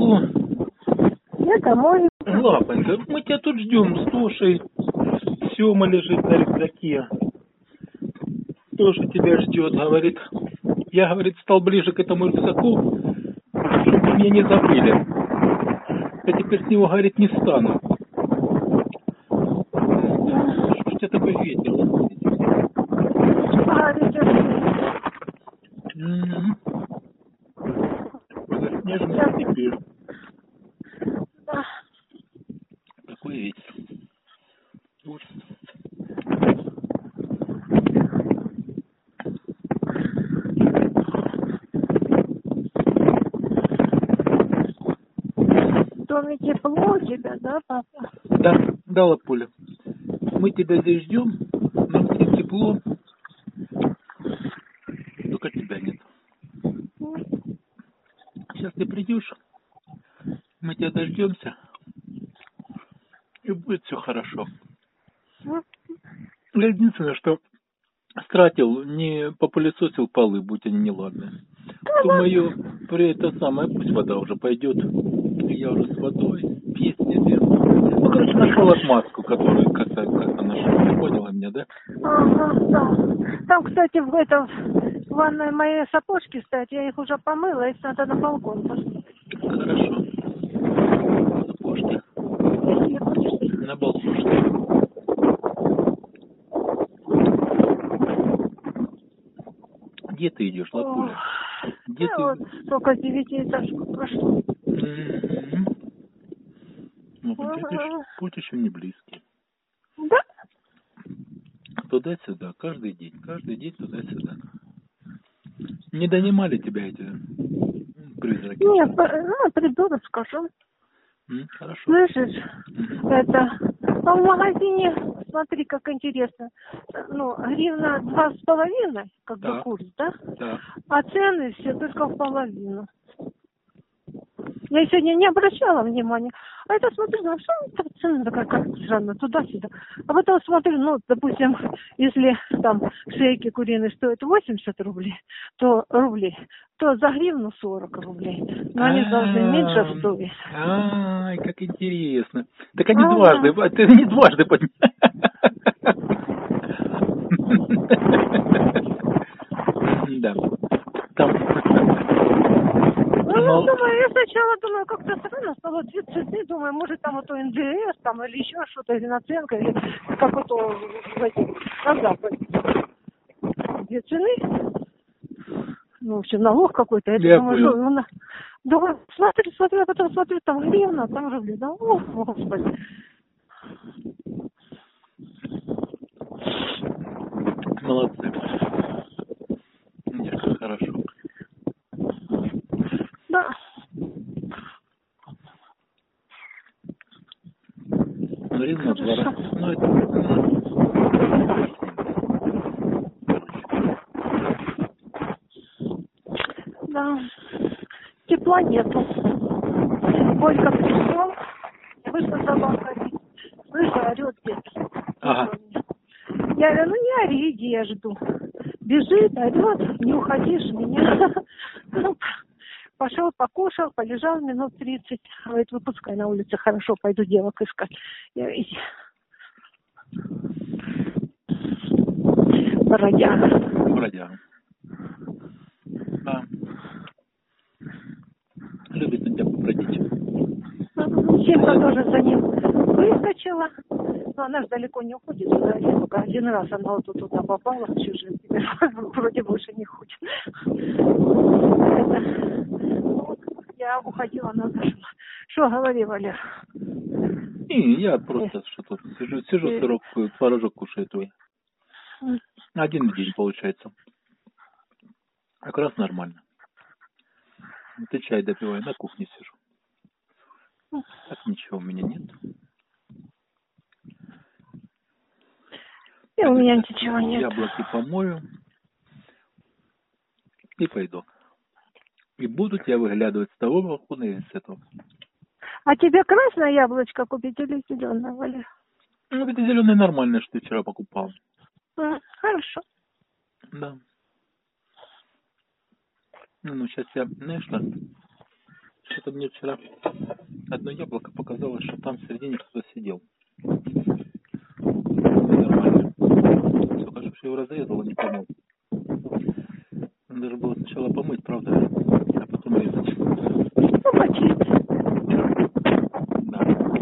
Алло. Я домой. Лапонька, мы тебя тут ждем с Тошей. Сёма лежит на рюкзаке. Тоша тебя ждет, говорит. Я, говорит, стал ближе к этому рюкзаку, чтобы меня не забыли. Я теперь с него, говорит, не стану. Что ж у тебя такой ветер? Заснеженный теперь. Такой ветер. Ужас. В доме тепло у тебя, да, папа? Да, Лапуля. Мы тебя здесь ждем, нам всем тепло, только тебя нет. Сейчас ты придешь, мы тебя дождемся, и будет все хорошо. Я единственное, что стратил, не попылесосил полы, будь они неладные. Думаю, при это самое, пусть вода уже пойдет. Я уже с водой, песни делаю. Ну, короче, нашел отмазку, которую как-то нашел. Ты поняла меня, да? Ага, да. Там, кстати, в ванной мои сапожки стоят, я их уже помыла, их надо на балкон поставить. Хорошо. Сапожки. Если хочешь. На балкон. Где ты идешь, Лапуля? Где ты? Вот только 9-этажку прошло. Ну, путь еще не близкий. Да? Туда-сюда, каждый день туда-сюда. Не донимали тебя эти призраки? Нет, приду, расскажу. Хорошо. Слышишь, это, в магазине, смотри, как интересно, ну, гривна 2,5, как бы курс, да? Да. А цены все только в половину. Я сегодня не обращала внимания. А это смотрю, ну что так цена такая, как странно, туда-сюда. А потом смотрю, ну, допустим, если там шейки куриные стоят 80 рублей, то за гривну 40 рублей. Но они должны меньше стоить. Ай, как интересно. Так они дважды, ты не дважды поднял. Да. Я сначала думаю, как-то странно стало 2 цены, думаю, может там вот НДС там или еще что-то, или наценка, или как вот на Западе. 2 цены, ну, в общем, налог какой-то. Я думаю, думаю, смотрю, а потом смотрю, там гривна, там рубли. Да, о, Господи. Молодцы. Нет, хорошо. Да. Гривна 2 раза. Ну, это... Да. Тепла нету. Колька пришел, вышла собака. Слышу, орет детский. Ага. Я говорю, ну не ори, иди, я жду. Бежит, орет, не уходишь меня. Ну, пошел, покушал, полежал минут 30. Говорит, выпускай на улице, хорошо, пойду девок искать. Я говорю, иди. Бродяга. Да. Любит на тебя побродить. Симка тоже за ним выскочила. Но она же далеко не уходит. Только один раз она вот туда попала в чужие. Вроде больше не хочет. Я уходила, она зашла. Что говори, Валер? Я просто что-то сижу, сырок, творожок кушаю твой. Один день получается. Как раз нормально. Ты чай допивай, на кухне сижу. Так ничего у меня нет. И у меня ничего нет. Яблоки помою и пойду. И буду тебя выглядывать с того балкона и с этого. А тебе красное яблочко купить или зеленое, Валер? Ну, это зеленое нормальное, что ты вчера покупал. Хорошо. Да. Ну, сейчас я, знаешь, что что-то мне вчера одно яблоко показалось, что там в середине кто-то сидел. Нормально. Только что его разрезал, не помыл. Надо было сначала помыть, правда, а потом резать. Помочить. Да.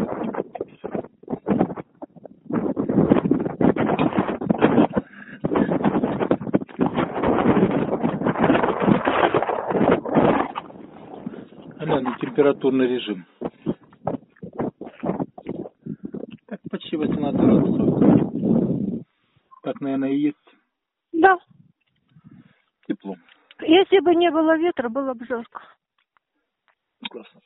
Она температурный режим. Так, почти 18 градусов. Так, наверное, и есть Да. тепло. Если бы не было ветра, было бы жарко. Классно.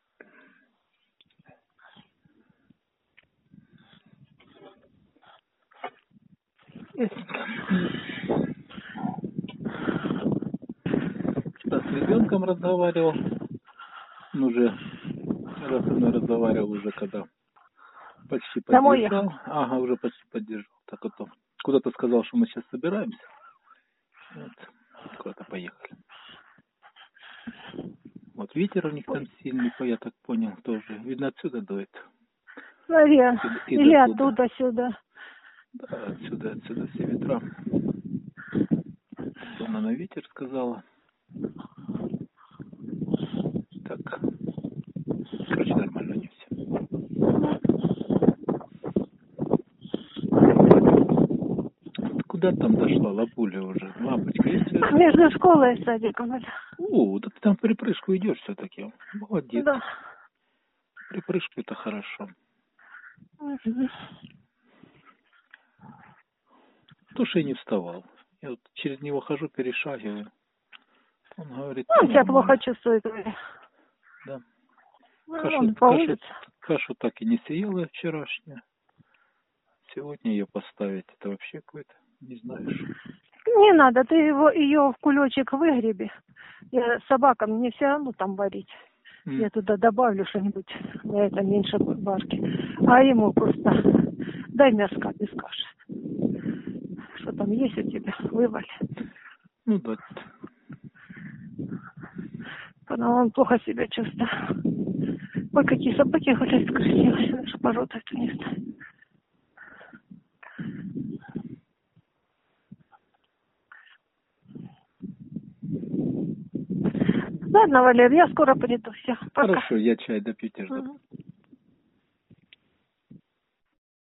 Вчера с ребенком разговаривал. Он уже раз со мной разговаривал уже когда почти Домой подъезжал. ехал? Ага, уже почти подъезжал. Так вот, куда-то сказал, что мы сейчас собираемся. Вот, куда-то поехали. Вот ветер у них там сильный, я так понял, тоже. Видно, отсюда дует. Наверное. И Или до туда. оттуда сюда. Да, отсюда все ветра. Она на ветер сказала. Так. Короче, нормально не все. Куда там дошла лапуля уже? Лампочка есть? Между школой и садиком. О, да ты там в припрыжку идешь все-таки. Молодец. Да. Припрыжку это хорошо. Угу. То, что я не вставал. Я вот через него хожу, перешагиваю. Он говорит, Он себя нормально. плохо чувствует. Да. Он по улице. Кашу так и не съела вчерашнюю. Сегодня ее поставить, это вообще какое-то, не знаешь. Не надо, ты ее в кулечек выгреби. Я собакам мне все равно там варить. Я туда добавлю что-нибудь, на это меньше варки. А ему просто дай мяска без каши. Что там есть у тебя, вываль. Ну да. Потому он плохо себя чувствует. Ой, какие собаки хотят красивые, даже порода это не знаю. Ладно, Валер, я скоро приду. Все, пока. Хорошо, я чай допью, тебя жду.